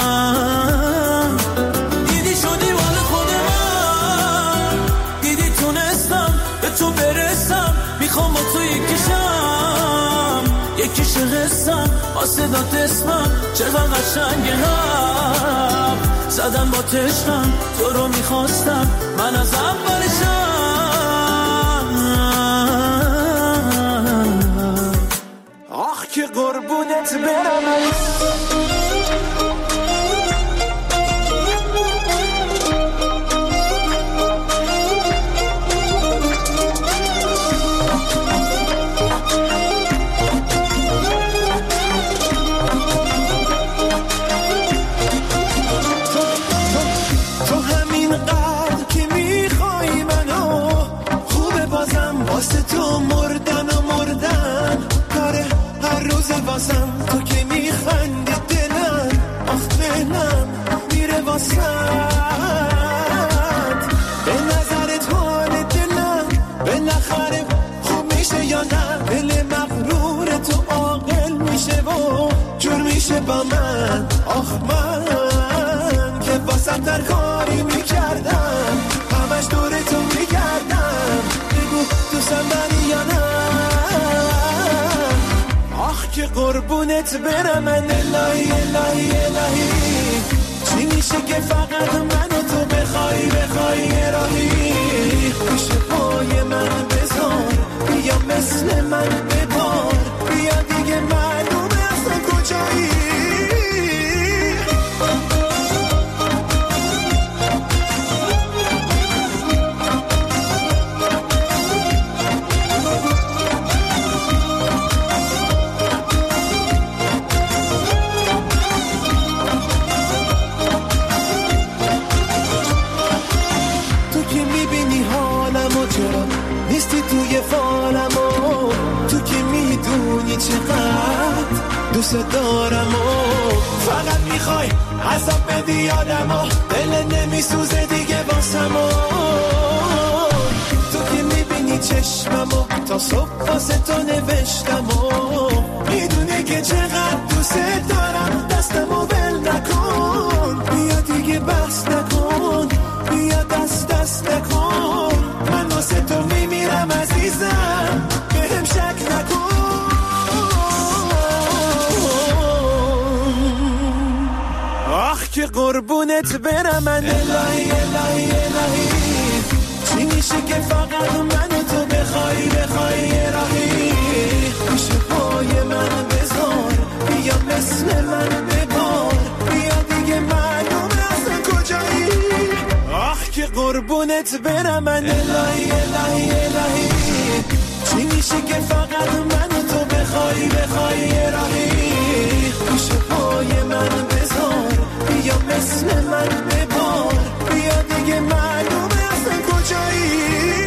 دیدی شدی وال خود من، دیدی تونستم به تو برسم، میخوام با تو یکیشم، یکیش قسم واسه داد اسمم، چقدر قشنگه هم زدن با تشکم، تو رو میخواستم من از اولشم. آخ که قربونت برم، تو مردن و مردن کاره هر روز واسم، تو که میخندی دلم آخ دلم میره واسد، به نظرت حال دلم بالاخره خوب میشه یا نه، دل مغرور تو عاقل میشه و جور میشه با من. آخ من که واسم در کاری میکردم، همش دور تو میگردم، دوستم منی یا نه. آخ که قربونت برم من، الهی الهی الهی، چی میشه که فقط من تو بخوای راهی، پیش پای من بذار، بیا مثل من ببار، بیا دیگه معلومه اصلا کجایی. نیستی توی فالمو، تو که میدونی چقدر دوست دارم و فقط میخوای عذاب بدی آدمو، دل نمیسوزه دیگه واسمو، تو که میبینی چشممو تا صبح واسه تو نوشتم و میدونی که چقدر دوست دارم، دستمو ول نکن، بیا دیگه بحث نکن، بیا دست نکن، من واسه تو میمیرم عزیزم، بهم شک نکن. آخ که قربونت برم من، الهی الهی الهی، چی میشه که فقط من تو بخوای یه راهی پیش پای من بذار، بیا مثل من ببار، بیا دیگه معلومه اصلا کجایی. آخ که قربونت برم من، الهی الهی الهی چی میشه که فقط من و تو بخوای یه راهی پیش پای من بذار، بیا مثل من ببار، بیا دیگه معلومه اصلا کجایی.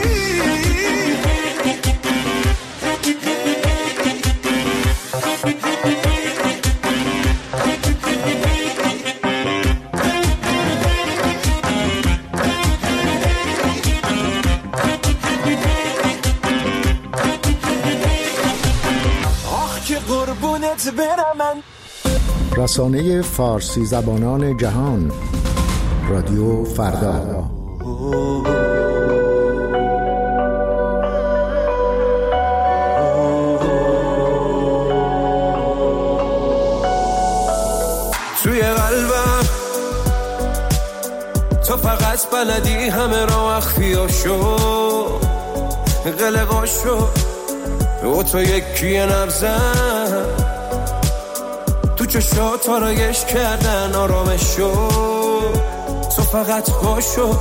رسانه فارسی زبانان جهان، رادیو فردا. توی قلبم تو فقط بلدی همه را مخفیاشو قلقاشو، و تو یکی نبزن تو چشات آرایش کردن آرامشو، تو فقط باشو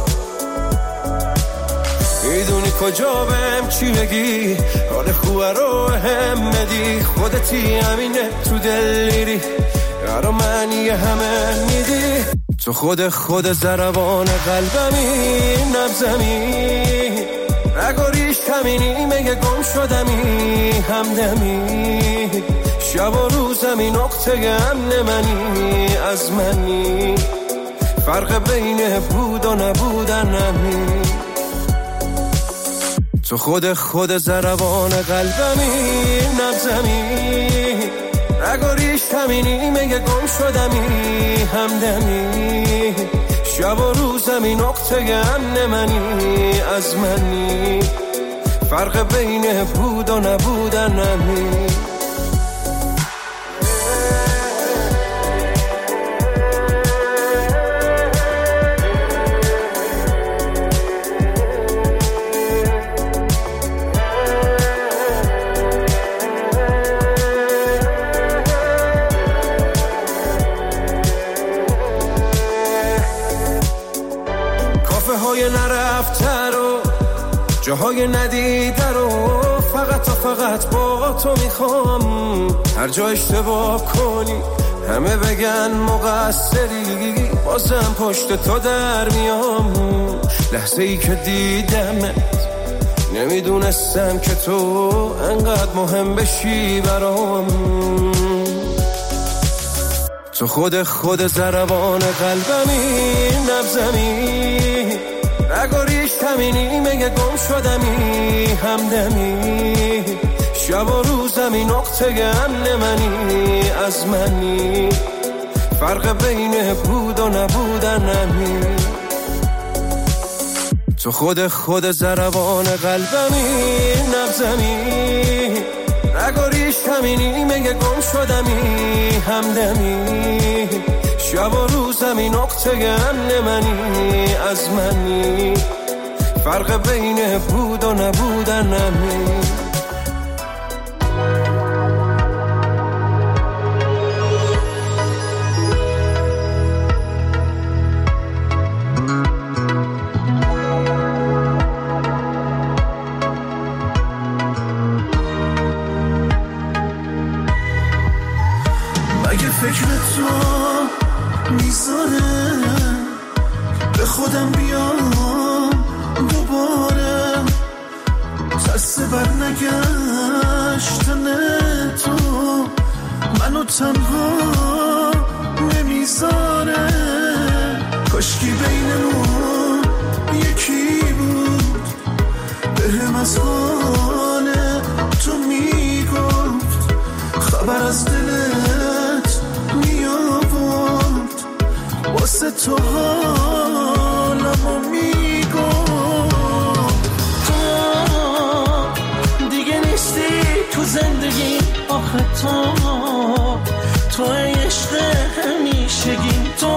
میدونی کجا بهم چی بگی، حال خوبه رو هم بدی، خودتی همینه تو دل میری، یارو معنی همه میدی، تو خود ضربان قلبمی نبزمی، رگاریش همینی مگه گم شدمی همدمی، شب و روزمی نقطه امن منی از منی، فرق بین بود و نبودنمی، تو خود ضربان قلبمی نبزمی، رگاریش همینی مگه گم شدمی همدمی، شب و روزمی نقطه امن منی از منی، فرق بین بود و نبودنمی. جاهای ندیده رو فقط با تو میخوام، هر جا اشتباه کنی همه بگن مقصری، بازم پشت تو در میام، لحظه ای که دیدمت نمیدونستم که تو انقدر مهم بشی برام، تو خود ضربان قلبمی نبزمی، رگاریش همینی مگه گم شدمی همدمی، شب و روزمی نقطه امن منی از منی، فرق بین بود و نبودنمی، تو خود ضربان قلبمی نبزمی، رگاریش همینی مگه گم شدمی همدمی، شب و روزمی نقطه امن منی از منی، فرق بین بود و نبودنمی. مگه فکر تو میذاره به خودم بیام دوباره، ترس بر نگشتن تو منو تنها نمیذاره، کاشکی بینمون یکی بود بهم از حال تو میگفت، خبر از دلت میآورد، واسه تو حالمو میگفت، تو دیگه نیستی تو زندگی، آخه تو عشق همیشگی، تو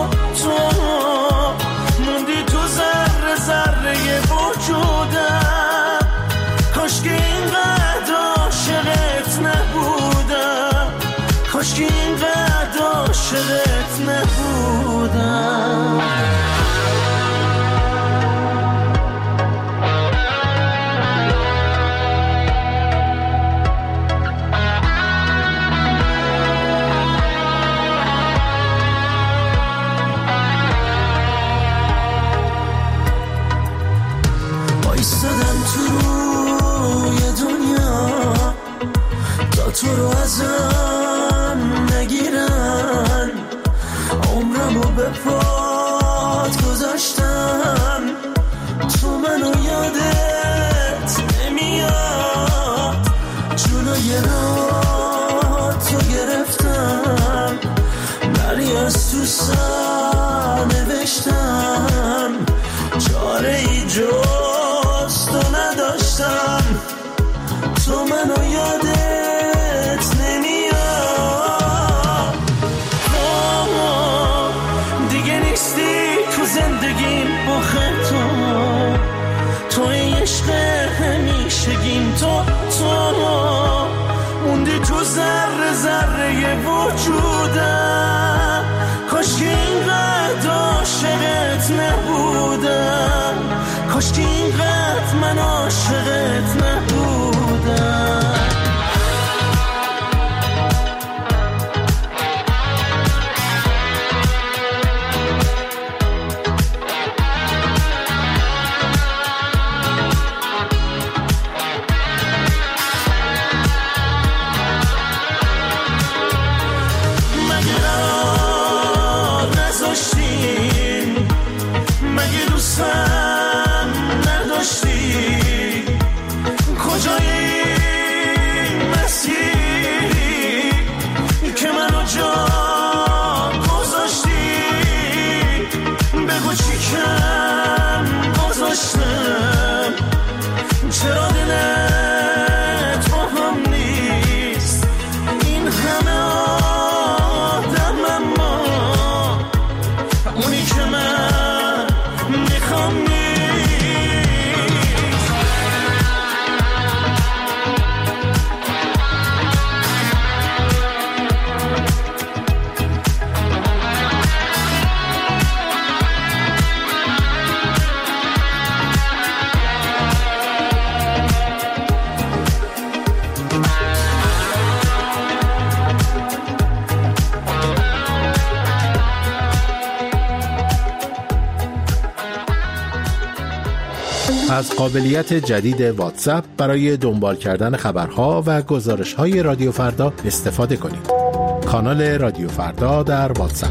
موندی تو ذره ذره وجودم، کاشکی زندگیم آخه توی عشق همیشگیم تو موندی تو ذره ذره وجودم. کاش که اینقدر عاشقت نبودم، کاش که اینقدر من عاشقت نبودم. از قابلیت جدید واتساپ برای دنبال کردن خبرها و گزارش‌های رادیو فردا استفاده کنید. کانال رادیو فردا در واتساپ.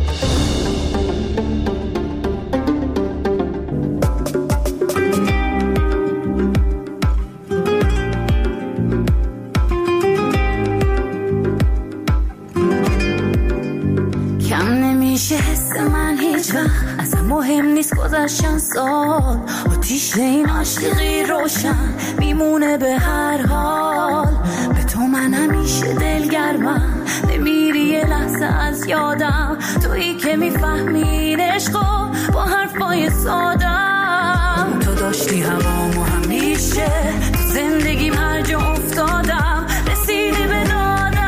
کم نمیشه حس من هیچ وقت، اصلا مهم نیست گذشتن سال، آتیش این عاشقی روشن میمونه به هر حال. به تو من همیشه دلگرمم، نمیری یه لحظه از یادم، تویی که میفهمی عشقو با حرفای سادم. تو داشتی هوامو همیشه، تو زندگیم هر جا افتادم رسیدی به دادم.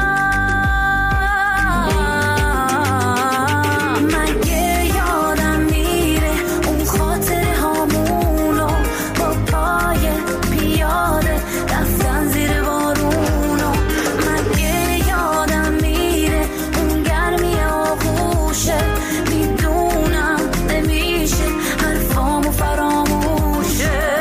مگه یادم میره اون خاطره هامونو با پای پیاده رفتن زیر بارونو؟ مگه یادم میره اون گرمی آغوشه؟ میدونم نمیشه حرفامو فراموشه.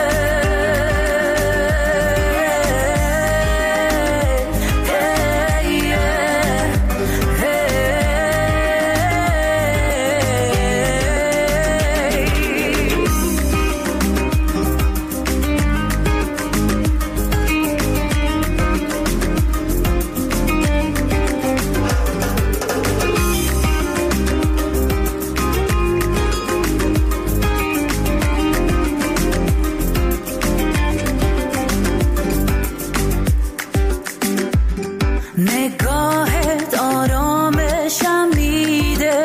نگاهت آرامشم میده،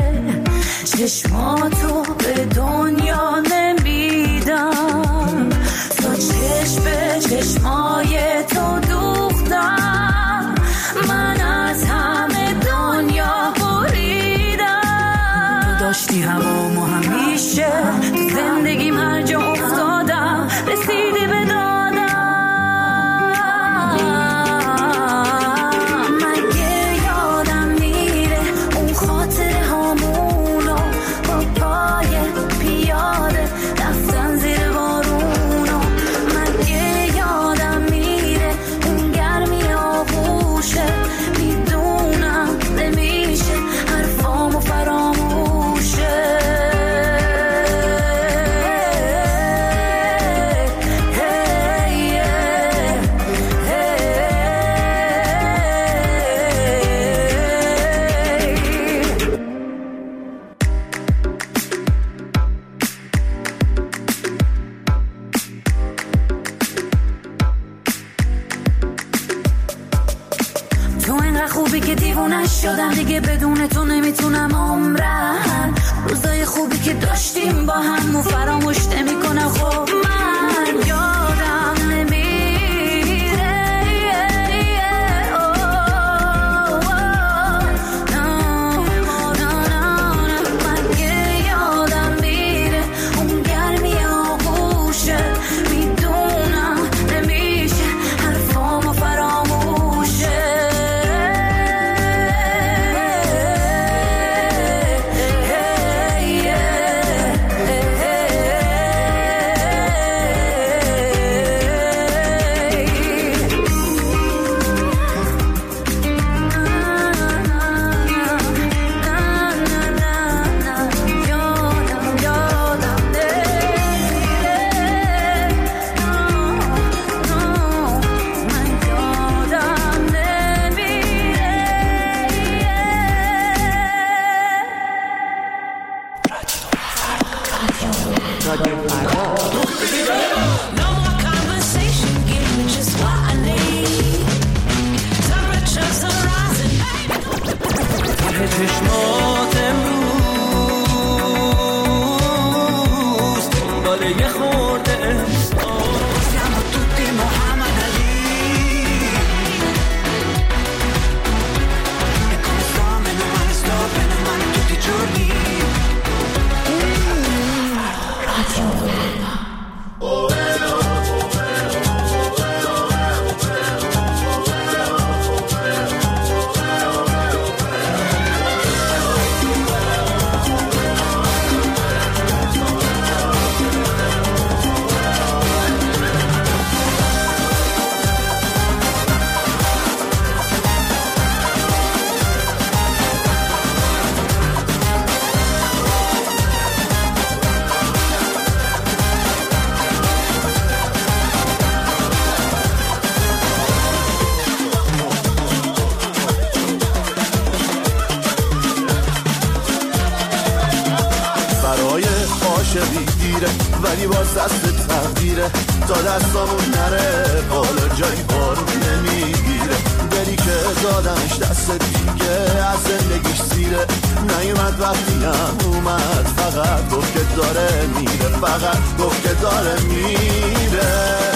چشماتو به دنیا نمیدم، تا چشم به چشمای تو دوختم، من از همه دنیا بریدم. تو داشتی هوامو همیشه، تو زندگیم هر جا افتادم رسیدی به دادم. که دیوونه شدم دیگه بدون تو نمیتونم عمرم. روزای خوبی که داشتیم با هم و فراموش نمیکنم. خب من یادم نمیره. ولی باز دست تقدیره تا دستامون نره بالا جایی بارون نمیگیره. دلی که دادمش دست دیگه از زندگیش سیره. نیومد وقتی هم اومد فقط گفت که داره میره. فقط گفت که داره میره.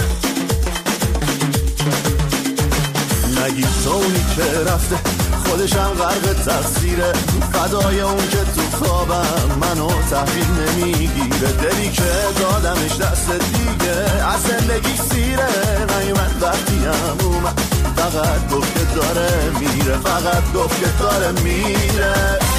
نگی تو اونی که رفته خودشم غرق تقصیره. فدای اون که تو خوابم منو تحویل نمیگیره. دلی که دادمش دست دیگه از زندگی سیره. نیومد وقتی هم اومد فقط گفت که داره میره. فقط گفت که داره میره.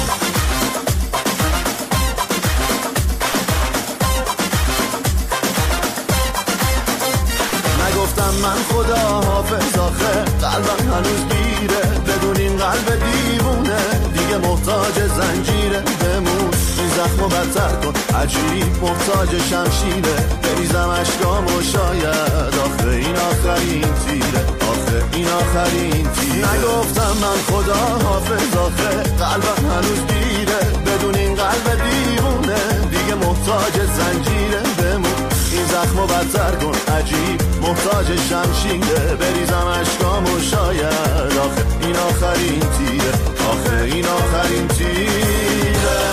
نگفتم من خدا حافظ آخه قلبم هنوز گیره. بدون این قلب دیوونه دیگه محتاج زنجیره. بمون این زخمو بدتر کن عجیب محتاج شمشیره. بریزم اشکامو شاید آخه این آخرین تیره. آخه این آخرین تیره. نگفتم من خدا حافظ آخه قلبم هنوز گیره. بدون این قلب دیوونه دیگه محتاج زنجیره. بمون این زخمو بدتر کن عجیب محتاج شمشیره. بریزم اشکامو شاید آخه این آخرین تیره. آخه این آخرین تیره.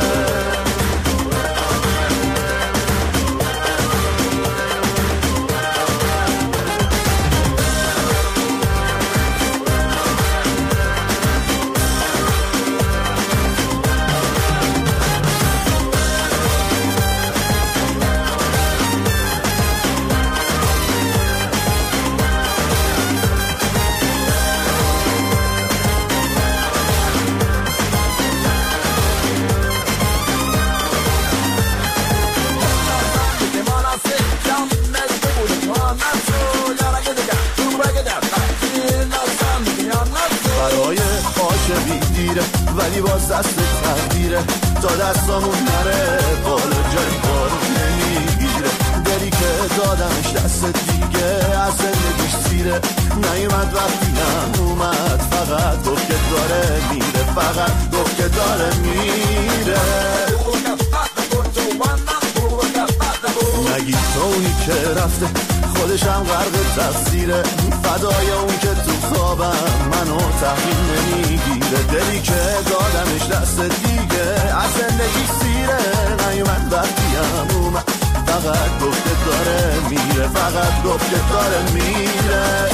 ولی باز دست تقدیره تا دستامون نره بالا جایی بارون نمیگیره. دلی که دادمش دست دیگه از زندگیش سیره. نیومد وقتی هم اومد فقط گفت که داره میره. فقط گفت که داره میره. نگی تو اونی که رفته خودشم غرق تقصیره، فدای اون که تو خوابم منو تحویل نمیگیره، دلی که دادمش دست دیگه از زندگی سیره، نیومد وقتیم اومد فقط گفته داره میره، فقط گفته داره میره.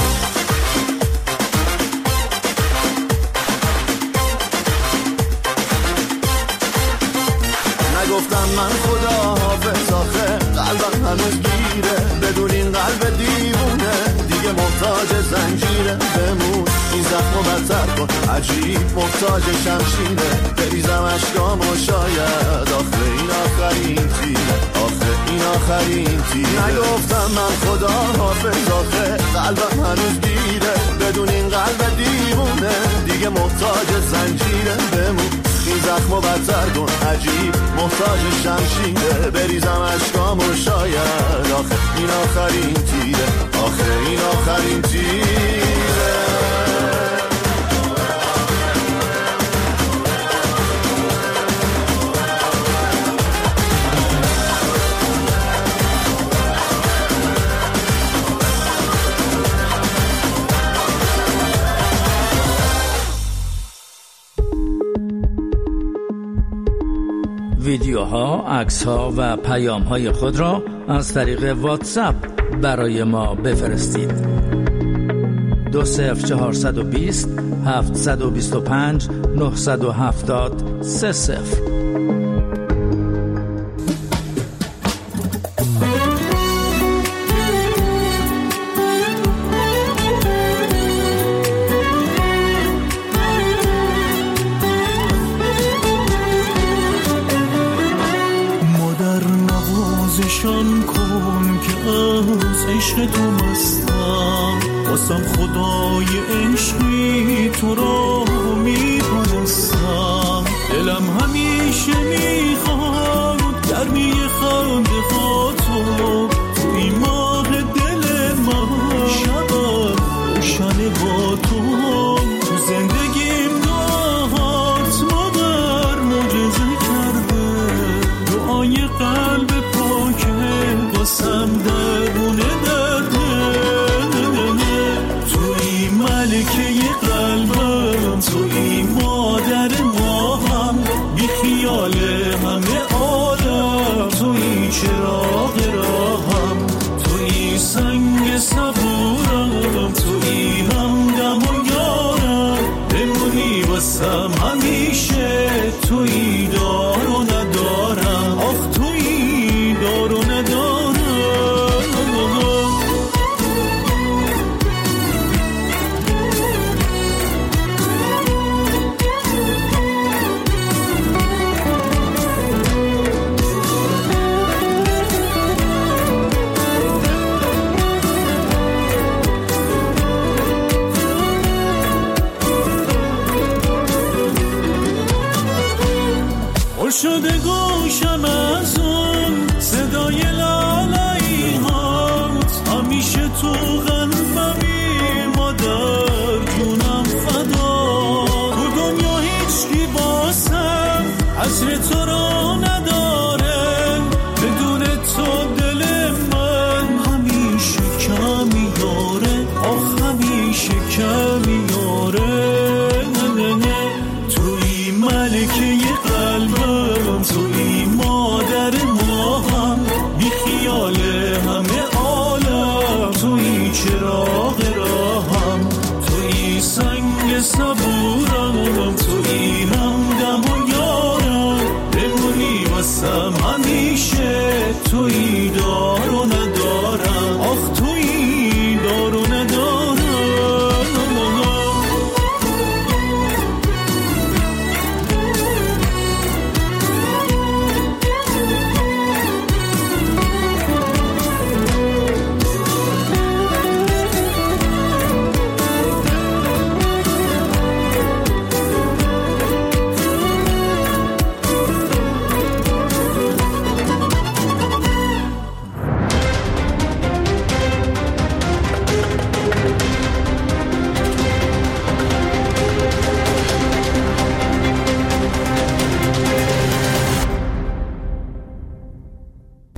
نگفتم من خدا حافظ آخه قلبم هنوز گیره، بدون این قلب دیوونه دیگه محتاج زنجیره، بمون این زخمو بدتر کن عجیب محتاج شمشیره، بریزم اشکام و شاید آخه این آخرین تیره، آخه این آخرین تیره. نگفتم من خدا حافظ آخه قلبم هنوز گیره، بدون این قلب دیوونه دیگه محتاج زنجیره، بمون این زخمو بدتر کن عجیب محتاج شمشیره، بریزم اشکام و شاید آخه این آخرین تیره، آخه این آخرین تیره. ویدیوها، عکس‌ها و پیام‌های خود را از طریق واتساپ برای ما بفرستید. 20420 725 970 30. نشان کن که از عشق تو مستم، واسم خدای عشقی تو را میپرستم، دلم همیشه میخواد گرمی خنده ها تو، توی ماه دل من شبم روشن با تو، تو زندگیم دهات مادر معجزه کرده، دعای قلب واسم درونه درده، توی ملکه قلبم، توی مادر ماهم، بی خیال همه عالم، توی چراغ راهم، توی سنگ صبورم، توی همدم و یارم، بمونی واسم همیشه، توی دار و ندارم، آخ توی دار و ندارم. شده گوشم از اون صدای لالایی هات، همیشه تو قلبمی مادر جونم فدا، تو دنیا هیچکی باسم حسر تو را نداره، بدون تو دل من همیشه کمی داره، آخ همیشه کمی داره، توی ملکه قلبم، توی مادر ماهم، بی خیال همه عالم، توی چراغ راهم، توی سنگ صبورم، توی همدم و یارم، بمونی واسم همیشه، توی